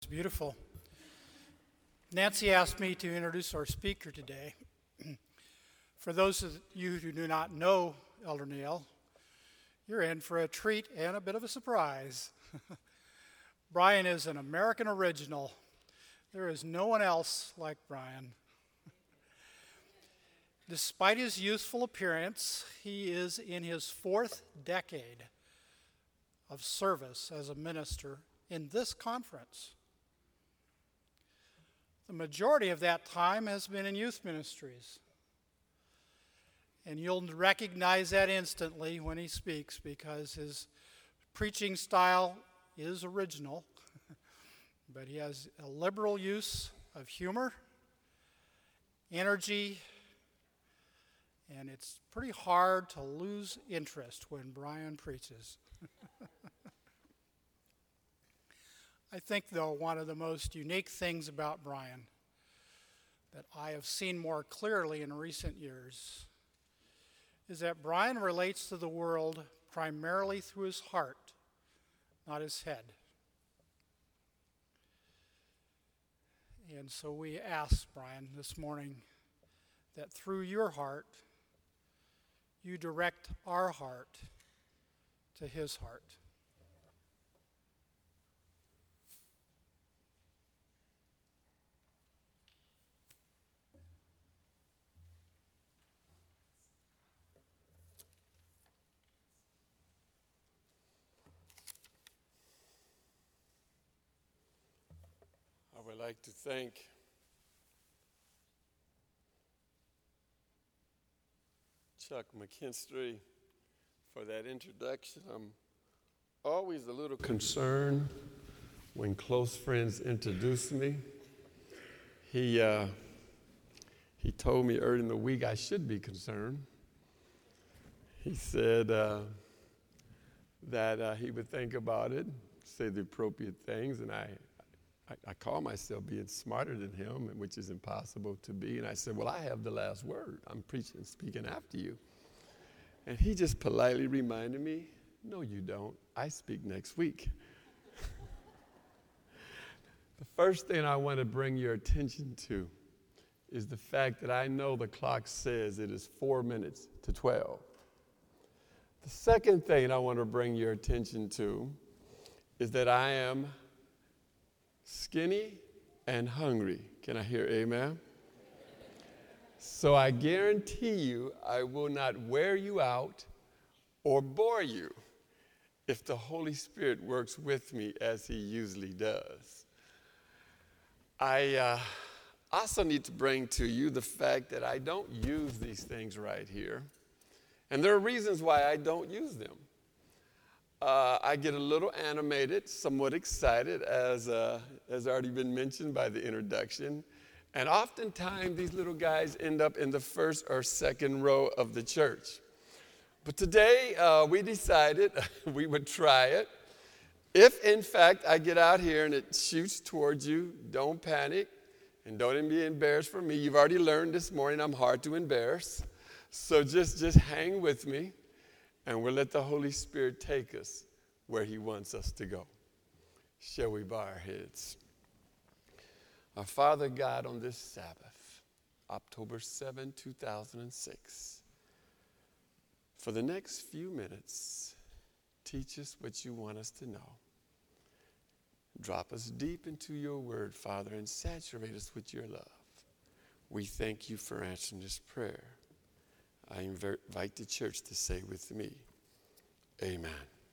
Beautiful. Nancy asked me to introduce our speaker today. For those of you who do not know Elder Neil, you're in for a treat and a bit of a surprise. Brian is an American original. There is no one else like Brian. Despite his youthful appearance, he is in his fourth decade of service as a minister in this conference. The majority of that time has been in youth ministries. And you'll recognize that instantly when he speaks because his preaching style is original, but he has a liberal use of humor, energy, and it's pretty hard to lose interest when Brian preaches. I think, though, one of the most unique things about Brian that I have seen more clearly in recent years is that Brian relates to the world primarily through his heart, not his head. And so we ask Brian this morning that through your heart, you direct our heart to his heart. I would like to thank Chuck McKinstry for that introduction. I'm always a little concerned when close friends introduce me. He told me early in the week I should be concerned. He said that he would think about it, say the appropriate things, and I call myself being smarter than him, which is impossible to be. And I said, well, I have the last word. I'm preaching, speaking after you. And he just politely reminded me, no, you don't. I speak next week. The first thing I want to bring your attention to is the fact that I know the clock says it is 4 minutes to 12. The second thing I want to bring your attention to is that I am skinny and hungry. Can I hear amen? So I guarantee you I will not wear you out or bore you if the Holy Spirit works with me as he usually does. I also need to bring to you the fact that I don't use these things right here. And there are reasons why I don't use them. I get a little animated, somewhat excited, as already been mentioned by the introduction. And oftentimes, these little guys end up in the first or second row of the church. But today, we decided we would try it. If, in fact, I get out here and it shoots towards you, don't panic and don't be embarrassed for me. You've already learned this morning I'm hard to embarrass. So just hang with me. And we'll let the Holy Spirit take us where he wants us to go. Shall we bow our heads? Our Father God, on this Sabbath, October 7, 2006, for the next few minutes, teach us what you want us to know. Drop us deep into your word, Father, and saturate us with your love. We thank you for answering this prayer. I invite the church to say with me, amen.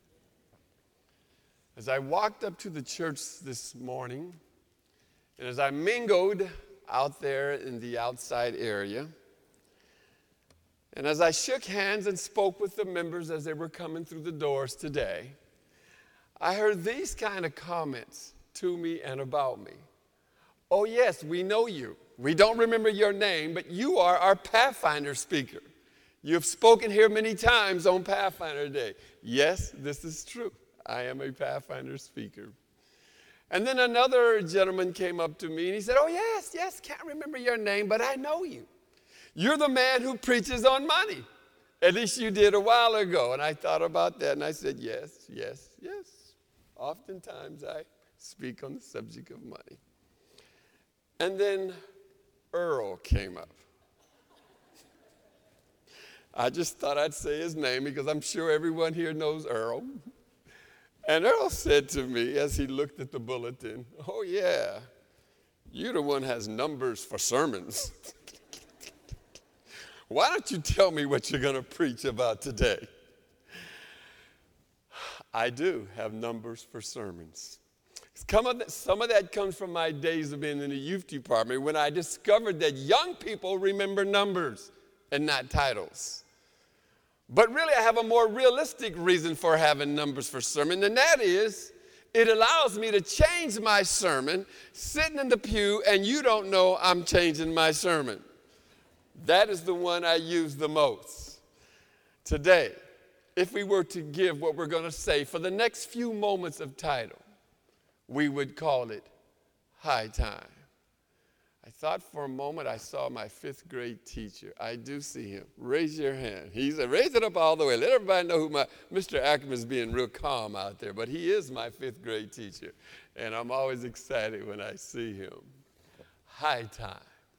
As I walked up to the church this morning, and as I mingled out there in the outside area, and as I shook hands and spoke with the members as they were coming through the doors today, I heard these kind of comments to me and about me. Oh yes, we know you. We don't remember your name, but you are our Pathfinder speaker. You've spoken here many times on Pathfinder Day. Yes, this is true. I am a Pathfinder speaker. And then another gentleman came up to me and he said, oh, yes, can't remember your name, but I know you. You're the man who preaches on money. At least you did a while ago. And I thought about that and I said, yes. Oftentimes I speak on the subject of money. And then Earl came up. I just thought I'd say his name because I'm sure everyone here knows Earl. And Earl said to me as he looked at the bulletin, "Oh yeah, you're the one who has numbers for sermons. Why don't you tell me what you're going to preach about today?" I do have numbers for sermons. Some of that comes from my days of being in the youth department when I discovered that young people remember numbers and not titles. But really, I have a more realistic reason for having numbers for sermon, and that is it allows me to change my sermon sitting in the pew, and you don't know I'm changing my sermon. That is the one I use the most. Today, if we were to give what we're going to say for the next few moments of title, we would call it High Time. I thought for a moment I saw my 5th grade teacher. I do see him. Raise your hand. He said, raise it up all the way. Let everybody know who Mr. Ackerman's being real calm out there, but he is my 5th grade teacher, and I'm always excited when I see him. High Time.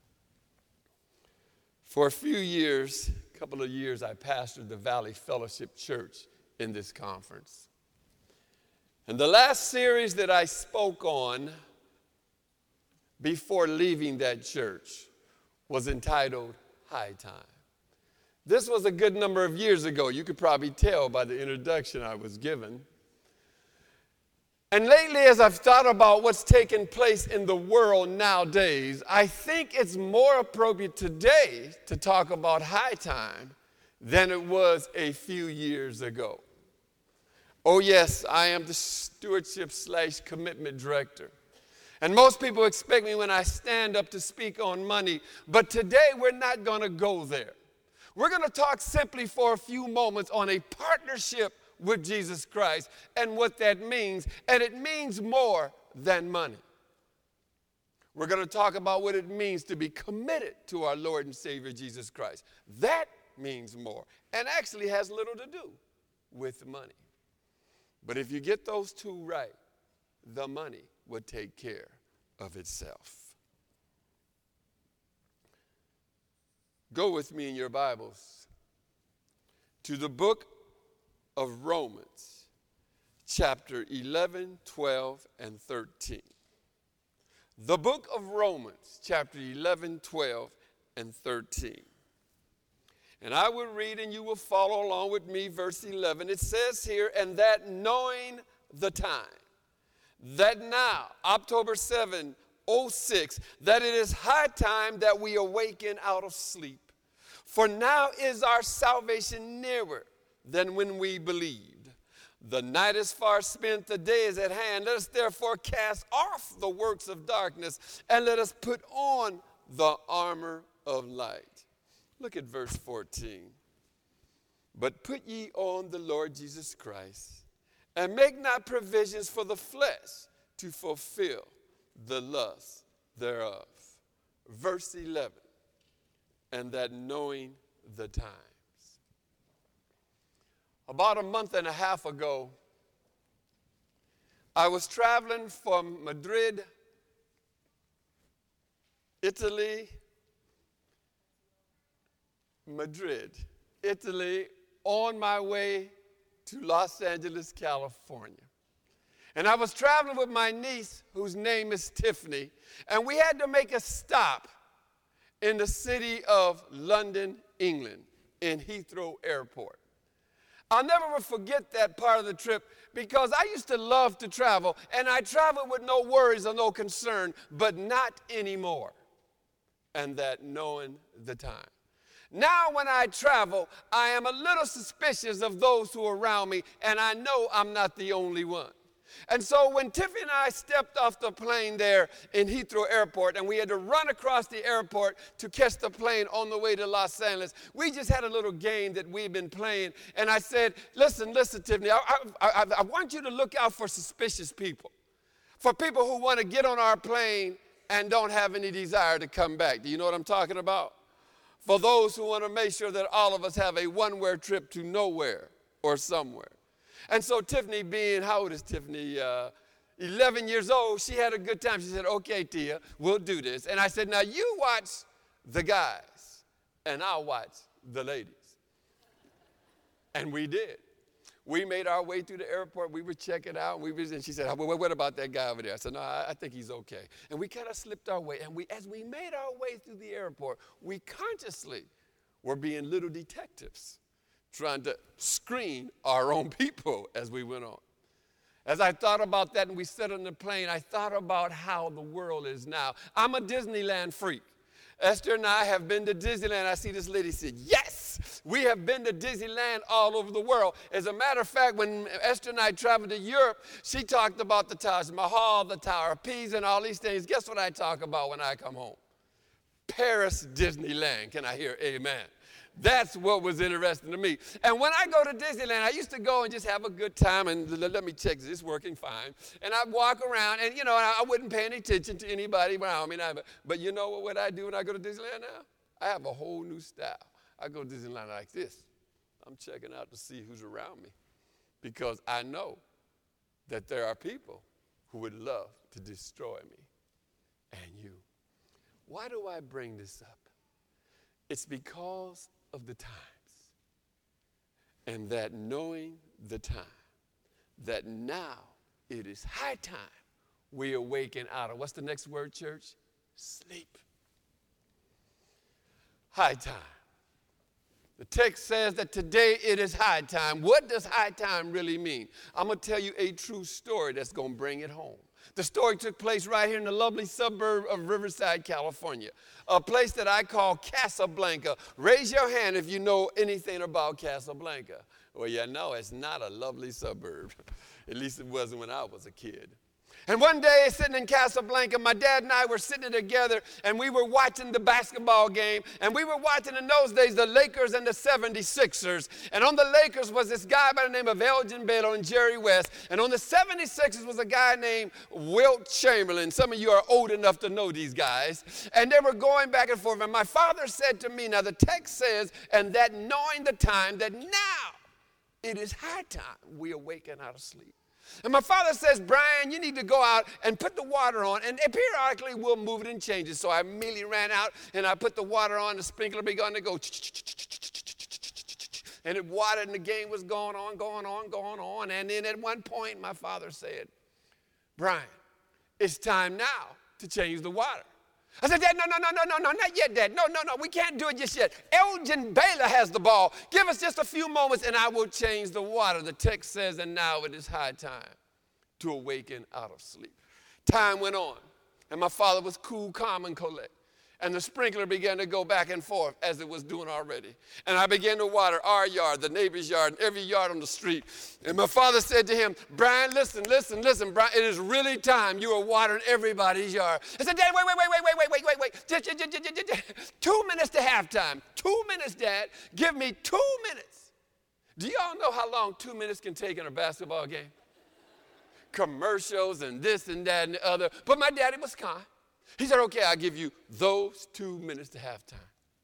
For a few years, a couple of years, I pastored the Valley Fellowship Church in this conference. And the last series that I spoke on before leaving that church was entitled High Time. This was a good number of years ago. You could probably tell by the introduction I was given. And lately, as I've thought about what's taking place in the world nowadays, I think it's more appropriate today to talk about high time than it was a few years ago. Oh yes, I am the stewardship/commitment director. And most people expect me when I stand up to speak on money, but today we're not going to go there. We're going to talk simply for a few moments on a partnership with Jesus Christ and what that means, and it means more than money. We're going to talk about what it means to be committed to our Lord and Savior Jesus Christ. That means more, and actually has little to do with money. But if you get those two right, the money would take care of itself. Go with me in your Bibles to the book of Romans, chapter 11, 12, and 13. The book of Romans, chapter 11, 12, and 13. And I will read and you will follow along with me, verse 11. It says here, "And that knowing the time, that now, October 7, 06, that it is high time that we awaken out of sleep. For now is our salvation nearer than when we believed. The night is far spent, the day is at hand. Let us therefore cast off the works of darkness, and let us put on the armor of light." Look at verse 14. "But put ye on the Lord Jesus Christ, and make not provisions for the flesh to fulfill the lust thereof." Verse 11, "And that knowing the times." About a month and a half ago, I was traveling from Madrid, Italy, on my way to Los Angeles, California. And I was traveling with my niece, whose name is Tiffany, and we had to make a stop in the city of London, England, in Heathrow Airport. I'll never forget that part of the trip because I used to love to travel, and I traveled with no worries or no concern, but not anymore. And that knowing the time. Now when I travel, I am a little suspicious of those who are around me, and I know I'm not the only one. And so when Tiffany and I stepped off the plane there in Heathrow Airport, and we had to run across the airport to catch the plane on the way to Los Angeles, we just had a little game that we've been playing. And I said, listen, Tiffany, I want you to look out for suspicious people, for people who want to get on our plane and don't have any desire to come back. Do you know what I'm talking about? For those who want to make sure that all of us have a one-way trip to nowhere or somewhere. And so Tiffany being, how old is Tiffany? 11 years old, she had a good time. She said, okay, Tia, we'll do this. And I said, now you watch the guys, and I'll watch the ladies. And we did. We made our way through the airport. We were checking out. And she said, well, what about that guy over there? I said, no, I think he's okay. And we kind of slipped our way. And as we made our way through the airport, we consciously were being little detectives, trying to screen our own people as we went on. As I thought about that and we sat on the plane, I thought about how the world is now. I'm a Disneyland freak. Esther and I have been to Disneyland. I see this lady said, yes, we have been to Disneyland all over the world. As a matter of fact, when Esther and I traveled to Europe, she talked about the Taj Mahal, the Tower of Pisa, and all these things. Guess what I talk about when I come home? Paris Disneyland. Can I hear amen? That's what was interesting to me. And when I go to Disneyland, I used to go and just have a good time and let me check, is this working fine? And I'd walk around and, I wouldn't pay any attention to anybody around me. But you know what I do when I go to Disneyland now? I have a whole new style. I go to Disneyland like this. I'm checking out to see who's around me because I know that there are people who would love to destroy me and you. Why do I bring this up? It's because of the times, and that knowing the time, that now it is high time we awaken out of, what's the next word, church? Sleep. High time. The text says that today it is high time. What does high time really mean? I'm going to tell you a true story that's going to bring it home. The story took place right here in the lovely suburb of Riverside, California, a place that I call Casablanca. Raise your hand if you know anything about Casablanca. Well, you know it's not a lovely suburb. At least it wasn't when I was a kid. And one day, sitting in Casablanca, my dad and I were sitting together, and we were watching the basketball game, and we were watching in those days the Lakers and the 76ers. And on the Lakers was this guy by the name of Elgin Baylor and Jerry West, and on the 76ers was a guy named Wilt Chamberlain. Some of you are old enough to know these guys. And they were going back and forth, and my father said to me, now the text says, and that knowing the time, that now it is high time we awaken out of sleep. And my father says, Brian, you need to go out and put the water on, and periodically we'll move it and change it. So I immediately ran out, and I put the water on, the sprinkler began to go, and it watered, and the game was going on. And then at one point, my father said, Brian, it's time now to change the water. I said, Dad, no, not yet, Dad. No, we can't do it just yet. Elgin Baylor has the ball. Give us just a few moments and I will change the water. The text says, and now it is high time to awaken out of sleep. Time went on, and my father was cool, calm, and collect. And the sprinkler began to go back and forth as it was doing already. And I began to water our yard, the neighbor's yard, and every yard on the street. And my father said to him, Brian, listen, Brian, it is really time you are watering everybody's yard. I said, Dad, wait. 2 minutes to halftime. 2 minutes, Dad. Give me 2 minutes. Do y'all know how long 2 minutes can take in a basketball game? Commercials and this and that and the other. But my daddy was kind. He said, okay, I'll give you those 2 minutes to halftime.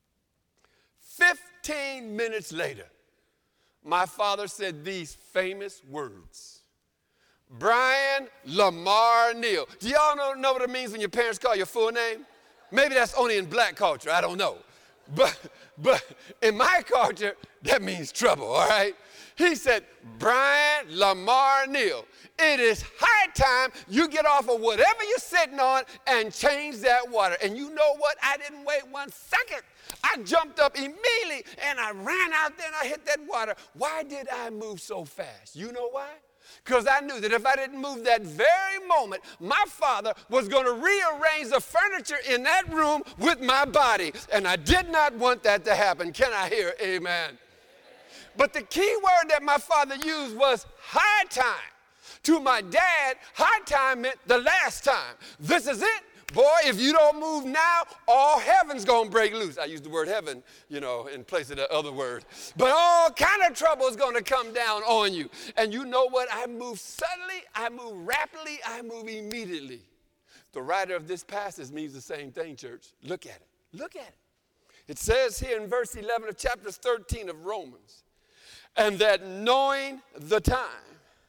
15 minutes later, my father said these famous words. Brian Lamar Neal. Do y'all know what it means when your parents call your full name? Maybe that's only in black culture, I don't know. But in my culture, that means trouble, all right? He said, Brian Lamar Neal, it is high time you get off of whatever you're sitting on and change that water. And you know what? I didn't wait 1 second. I jumped up immediately and I ran out there and I hit that water. Why did I move so fast? You know why? Because I knew that if I didn't move that very moment, my father was going to rearrange the furniture in that room with my body. And I did not want that to happen. Can I hear amen? But the key word that my father used was high time. To my dad, high time meant the last time. This is it. Boy, if you don't move now, all heaven's going to break loose. I use the word heaven, in place of the other word. But all kind of trouble is going to come down on you. And you know what? I move suddenly, I move rapidly, I move immediately. The writer of this passage means the same thing, church. Look at it. Look at it. It says here in verse 11 of chapter 13 of Romans, and that knowing the time,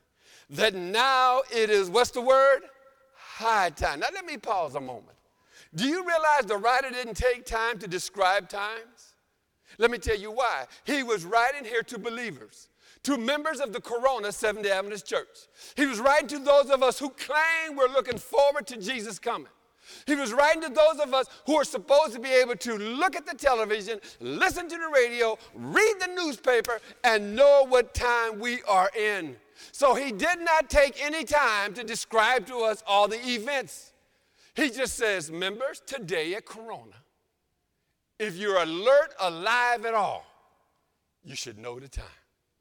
that now it is, what's the word? High time. Now let me pause a moment. Do you realize the writer didn't take time to describe times? Let me tell you why. He was writing here to believers, to members of the Corona Seventh-day Adventist Church. He was writing to those of us who claim we're looking forward to Jesus coming. He was writing to those of us who are supposed to be able to look at the television, listen to the radio, read the newspaper, and know what time we are in. So he did not take any time to describe to us all the events. He just says, members, today at Corona, if you're alert, alive at all, you should know the time.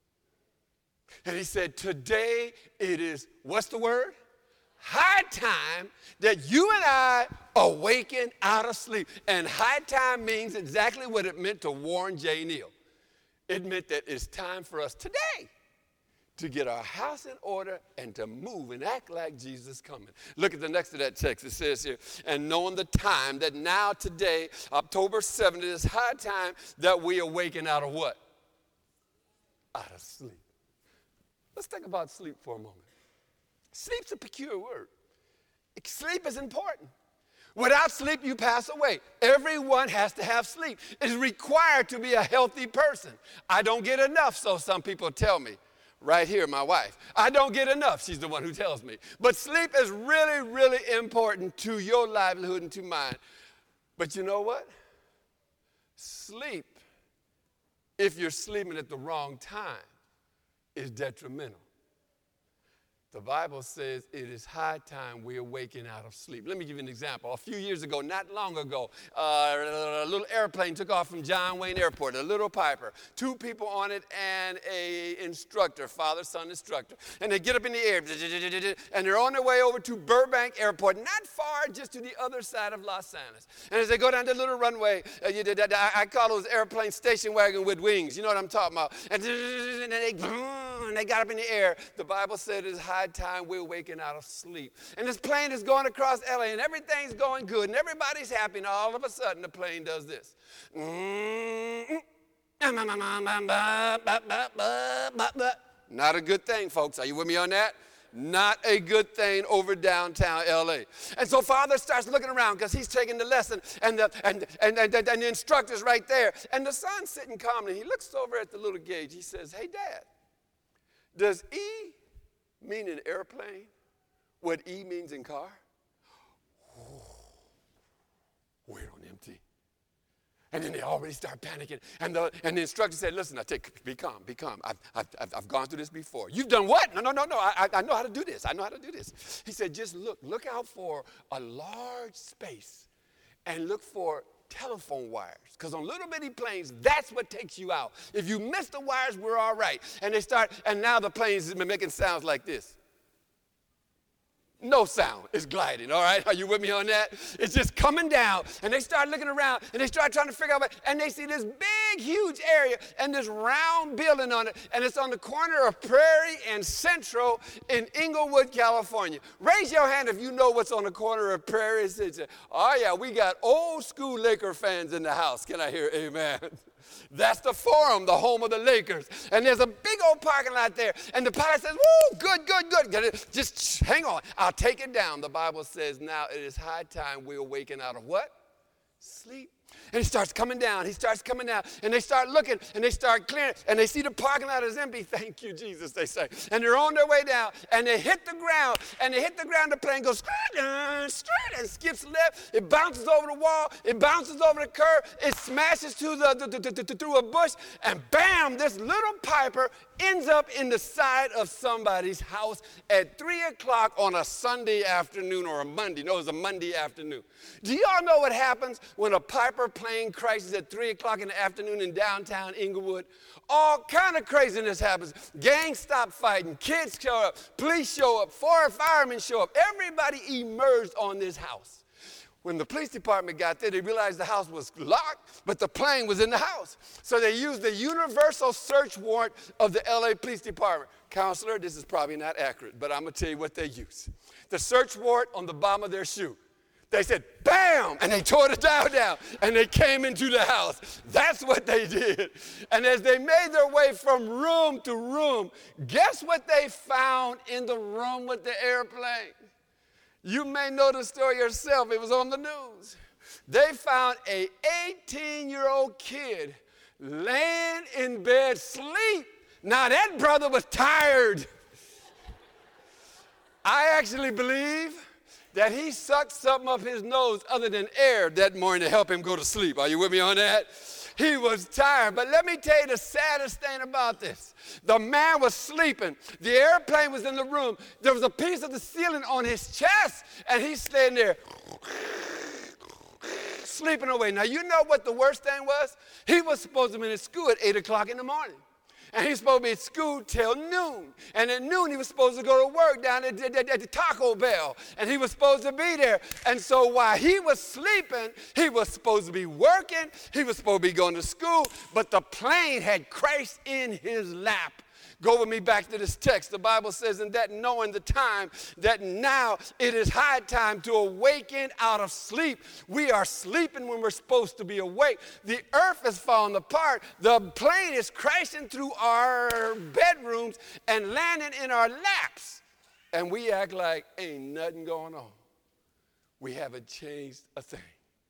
And he said, today it is, what's the word? High time that you and I awaken out of sleep. And high time means exactly what it meant to Warren J. Neal. It meant that it's time for us today to get our house in order and to move and act like Jesus is coming. Look at the next to that text. It says here, and knowing the time that now today, October 7th, it is high time that we awaken out of what? Out of sleep. Let's think about sleep for a moment. Sleep's a peculiar word. Sleep is important. Without sleep, you pass away. Everyone has to have sleep. It's required to be a healthy person. I don't get enough, so some people tell me. Right here, my wife. I don't get enough. She's the one who tells me. But sleep is really, really important to your livelihood and to mine. But you know what? Sleep, if you're sleeping at the wrong time, is detrimental. The Bible says it is high time we awaken out of sleep. Let me give you an example. A few years ago, not long ago, a little airplane took off from John Wayne Airport, a little Piper. 2 people on it and an instructor, father-son instructor. And they get up in the air, and they're on their way over to Burbank Airport, not far, just to the other side of Los Angeles. And as they go down the little runway, I call those airplanes station wagon with wings. You know what I'm talking about? And they got up in the air. The Bible said it is high time we're waking out of sleep. And this plane is going across LA and everything's going good and everybody's happy, and all of a sudden the plane does this. Not a good thing, folks. Are you with me on that? Not a good thing over downtown LA. And so father starts looking around because he's taking the lesson, and the instructor's right there. And the son's sitting calmly. He looks over at the little gauge. He says, hey, Dad, does E mean in airplane what E means in car? We're on empty. And then they already start panicking. And the instructor said, listen, be calm, be calm. I've gone through this before. You've done what? No. I know how to do this. I know how to do this. He said, just look out for a large space and look for telephone wires. Because on little bitty planes, that's what takes you out. If you miss the wires, we're all right. And and now the plane's making sounds like this. No sound. It's gliding, all right? Are you with me on that? It's just coming down. And they start looking around, and they start trying to figure out what, and they see this big, huge area and this round building on it, and it's on the corner of Prairie and Central in Inglewood, California. Raise your hand if you know what's on the corner of Prairie and Central. Oh, yeah, we got old school Laker fans in the house. Can I hear amen? That's the Forum, the home of the Lakers. And there's a big old parking lot there. And the pilot says, woo, good. Just hang on. I'll take it down. The Bible says now it is high time we awaken out of what? Sleep. And he starts coming down. And they start looking, and they start clearing, and they see the parking lot is empty. Thank you, Jesus, they say. And they're on their way down, and they hit the ground. The plane goes straight and skips left. It bounces over the wall. It bounces over the curb. It smashes through a bush, and bam, this little Piper ends up in the side of somebody's house at 3 o'clock on a Sunday afternoon or a Monday. No, it was a Monday afternoon. Do y'all know what happens when a Piper plane crashes at 3 o'clock in the afternoon in downtown Inglewood? All kind of craziness happens. Gangs stop fighting. Kids show up. Police show up. 4 firemen show up. Everybody emerged on this house. When the police department got there, they realized the house was locked, but the plane was in the house. So they used the universal search warrant of the LA Police Department. Counselor, this is probably not accurate, but I'm going to tell you what they used. The search warrant on the bottom of their shoe. They said, bam, and they tore the tower down, and they came into the house. That's what they did. And as they made their way from room to room, guess what they found in the room with the airplane? You may know the story yourself. It was on the news. They found a 18-year-old kid laying in bed, sleep. Now, that brother was tired. I actually believe that he sucked something up his nose other than air that morning to help him go to sleep. Are you with me on that? He was tired. But let me tell you the saddest thing about this. The man was sleeping. The airplane was in the room. There was a piece of the ceiling on his chest, and he's staying there sleeping away. Now, you know what the worst thing was? He was supposed to be in school at 8 o'clock in the morning. And he's supposed to be at school till noon. And at noon, he was supposed to go to work down at the Taco Bell. And he was supposed to be there. And so while he was sleeping, he was supposed to be working. He was supposed to be going to school. But the plane had crashed in his lap. Go with me back to this text. The Bible says, "In that knowing the time, that now it is high time to awaken out of sleep." We are sleeping when we're supposed to be awake. The earth is falling apart. The plane is crashing through our bedrooms and landing in our laps. And we act like ain't nothing going on. We haven't changed a thing.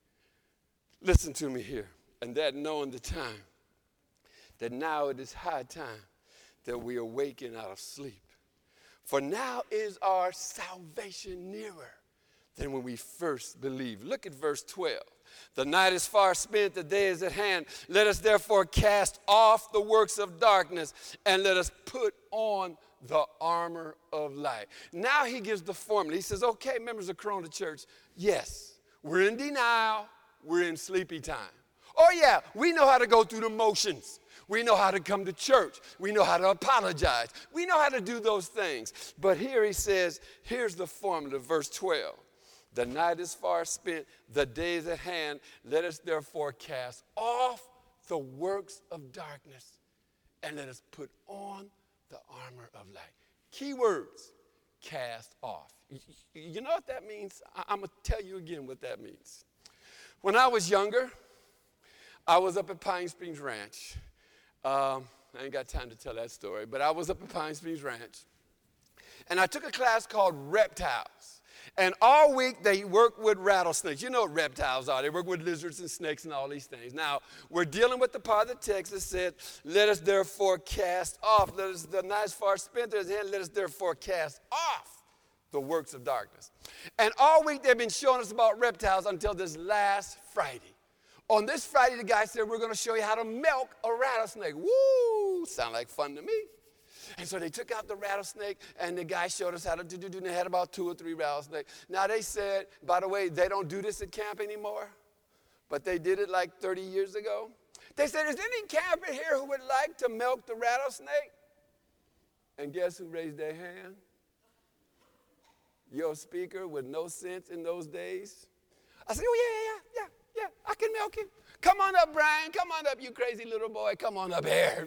Listen to me here. And that knowing the time, that now it is high time that we awaken out of sleep. For now is our salvation nearer than when we first believed. Look at verse 12. The night is far spent, the day is at hand. Let us therefore cast off the works of darkness and let us put on the armor of light. Now he gives the formula. He says, okay, members of Corona Church, yes, we're in denial, we're in sleepy time. Oh yeah, we know how to go through the motions. We know how to come to church. We know how to apologize. We know how to do those things. But here he says, here's the formula, verse 12. The night is far spent, the day is at hand. Let us therefore cast off the works of darkness and let us put on the armor of light. Key words, cast off. You know what that means? I'm going to tell you again what that means. When I was younger, I was up at Pine Springs Ranch. I ain't got time to tell that story, but I was up at Pine Springs Ranch, and I took a class called Reptiles. And all week they work with rattlesnakes. You know what reptiles are. They work with lizards and snakes and all these things. Now, we're dealing with the part of the text that said, let us therefore cast off. The night is far spent, let us therefore cast off the works of darkness. And all week they've been showing us about reptiles until this last Friday. On this Friday, the guy said, we're going to show you how to milk a rattlesnake. Woo! Sound like fun to me. And so they took out the rattlesnake, and the guy showed us how to do. And they had about 2 or 3 rattlesnakes. Now, they said, by the way, they don't do this at camp anymore, but they did it like 30 years ago. They said, is there any camper here who would like to milk the rattlesnake? And guess who raised their hand? Your speaker with no sense in those days. I said, oh, yeah, I can milk him. Come on up, Brian. Come on up, you crazy little boy. Come on up here.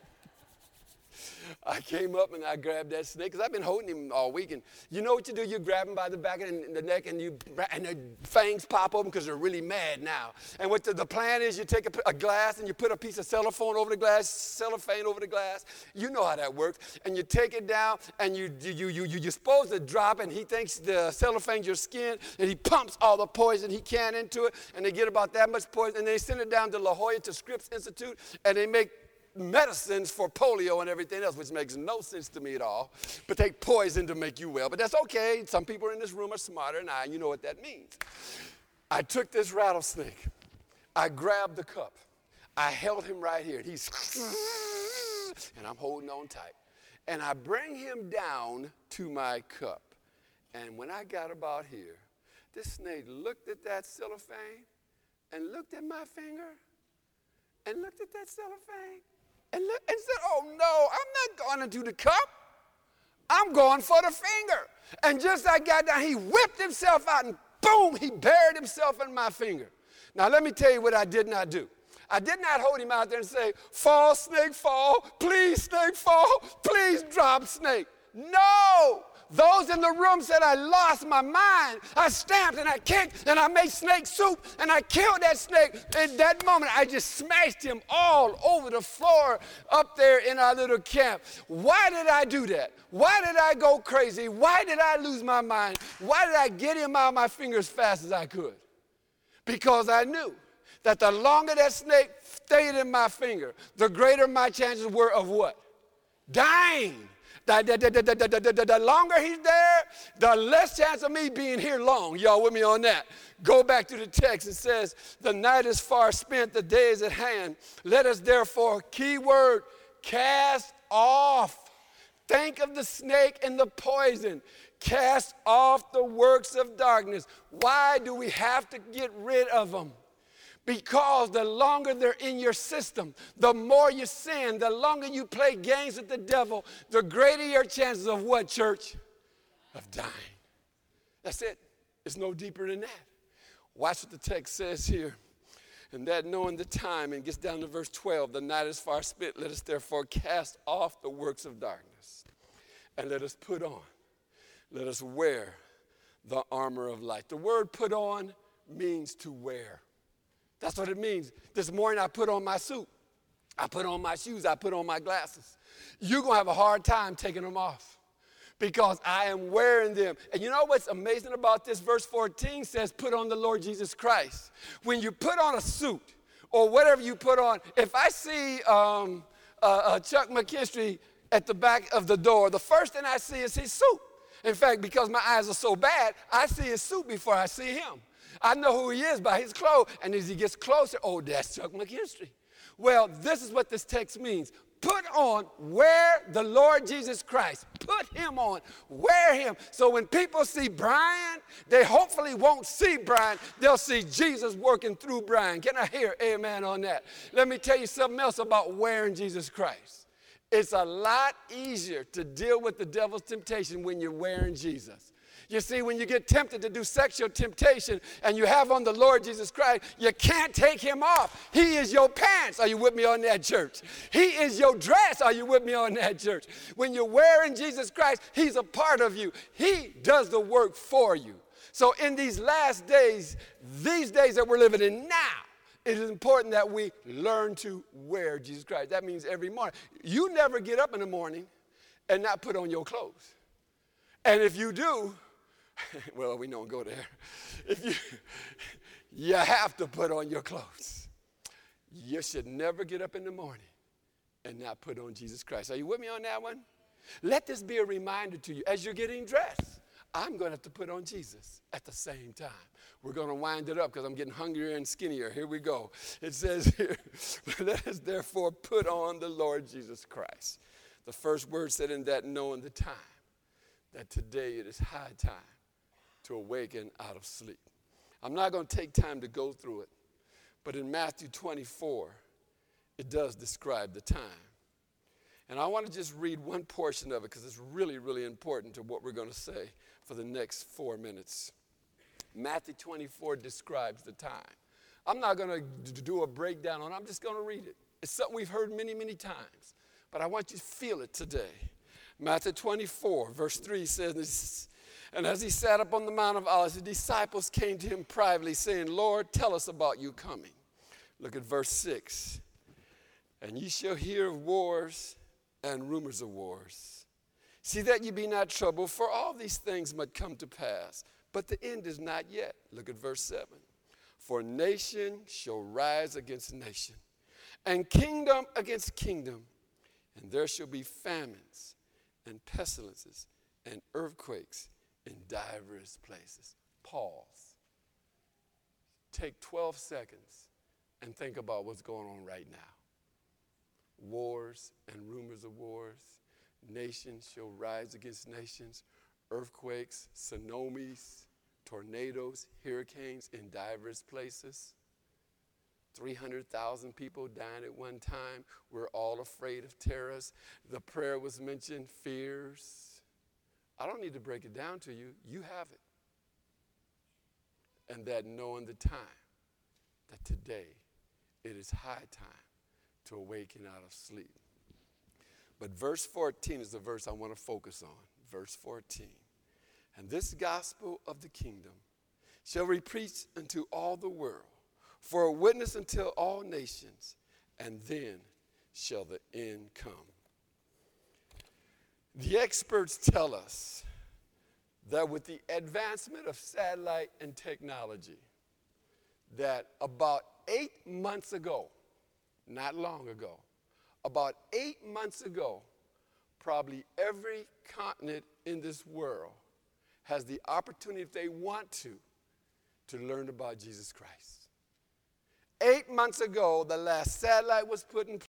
I came up and I grabbed that snake because I've been holding him all week. And you know what you do? You grab him by the back of the neck and the fangs pop open because they're really mad now. And what the plan is, you take a glass and you put a piece of cellophane over the glass. You know how that works. And you take it down and you're supposed to drop it. And he thinks the cellophane's your skin. And he pumps all the poison he can into it. And they get about that much poison. And they send it down to La Jolla to Scripps Institute. And they make medicines for polio and everything else, which makes no sense to me at all, but take poison to make you well. But that's okay. Some people in this room are smarter than I, and you know what that means. I took this rattlesnake. I grabbed the cup. I held him right here. And and I'm holding on tight. And I bring him down to my cup. And when I got about here, this snake looked at that cellophane and looked at my finger and looked at that cellophane. And said, oh, no, I'm not going into the cup. I'm going for the finger. And just as I got down, he whipped himself out and boom, he buried himself in my finger. Now, let me tell you what I did not do. I did not hold him out there and say, fall, snake, fall. Please, snake, fall. Please drop, snake. No. Those in the room said, I lost my mind. I stamped and I kicked and I made snake soup and I killed that snake. In that moment, I just smashed him all over the floor up there in our little camp. Why did I do that? Why did I go crazy? Why did I lose my mind? Why did I get him out of my finger as fast as I could? Because I knew that the longer that snake stayed in my finger, the greater my chances were of what? Dying. The longer he's there, the less chance of me being here long. Y'all with me on that? Go back to the text. It says, the night is far spent, the day is at hand. Let us therefore, keyword, cast off. Think of the snake and the poison. Cast off the works of darkness. Why do we have to get rid of them? Because the longer they're in your system, the more you sin, the longer you play games with the devil, the greater your chances of what, church? Of dying. That's it. It's no deeper than that. Watch what the text says here. And that knowing the time, and gets down to verse 12, the night is far spent, let us therefore cast off the works of darkness, and let us put on, let us wear the armor of light. The word put on means to wear. That's what it means. This morning I put on my suit. I put on my shoes. I put on my glasses. You're going to have a hard time taking them off because I am wearing them. And you know what's amazing about this? Verse 14 says, put on the Lord Jesus Christ. When you put on a suit or whatever you put on, if I see Chuck McKinstry at the back of the door, the first thing I see is his suit. In fact, because my eyes are so bad, I see his suit before I see him. I know who he is by his clothes, and as he gets closer, oh, that's Chuck McKinstry. Well, this is what this text means. Put on, wear the Lord Jesus Christ. Put him on, wear him. So when people see Brian, they hopefully won't see Brian. They'll see Jesus working through Brian. Can I hear amen on that? Let me tell you something else about wearing Jesus Christ. It's a lot easier to deal with the devil's temptation when you're wearing Jesus. You see, when you get tempted to do sexual temptation and you have on the Lord Jesus Christ, you can't take him off. He is your pants. Are you with me on that, church? He is your dress. Are you with me on that, church? When you're wearing Jesus Christ, he's a part of you. He does the work for you. So in these last days, these days that we're living in now, it is important that we learn to wear Jesus Christ. That means every morning. You never get up in the morning and not put on your clothes. And if you do, well, we don't go there. You have to put on your clothes. You should never get up in the morning and not put on Jesus Christ. Are you with me on that one? Let this be a reminder to you as you're getting dressed. I'm going to have to put on Jesus at the same time. We're going to wind it up because I'm getting hungrier and skinnier. Here we go. It says here, let us therefore put on the Lord Jesus Christ. The first word said in that knowing the time, that today it is high time to awaken out of sleep. I'm not going to take time to go through it, but in Matthew 24, it does describe the time. And I want to just read one portion of it because it's really, really important to what we're going to say for the next 4 minutes. Matthew 24 describes the time. I'm not going to do a breakdown on it. I'm just going to read it. It's something we've heard many, many times, but I want you to feel it today. Matthew 24, verse 3 says, and as he sat up on the Mount of Olives, the disciples came to him privately, saying, Lord, tell us about you coming. Look at verse 6. And ye shall hear of wars and rumors of wars. See that ye be not troubled, for all these things must come to pass, but the end is not yet. Look at verse 7. For nation shall rise against nation, and kingdom against kingdom, and there shall be famines and pestilences and earthquakes in diverse places. Pause. Take 12 seconds and think about what's going on right now. Wars and rumors of wars. Nations shall rise against nations. Earthquakes, tsunamis, tornadoes, hurricanes in diverse places. 300,000 people dying at one time. We're all afraid of terrorists. The prayer was mentioned, fears. I don't need to break it down to you. You have it. And that knowing the time, that today it is high time to awaken out of sleep. But verse 14 is the verse I want to focus on. Verse 14. And this gospel of the kingdom shall be preached unto all the world, for a witness unto all nations, and then shall the end come. The experts tell us that with the advancement of satellite and technology, that about 8 months ago, not long ago, about 8 months ago, probably every continent in this world has the opportunity, if they want to learn about Jesus Christ. 8 months ago, the last satellite was put in place.